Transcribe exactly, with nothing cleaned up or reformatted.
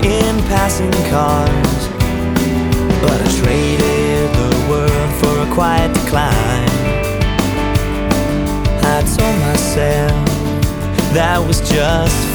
in passing cars, but I traded the world for a quiet decline. I told myself that was just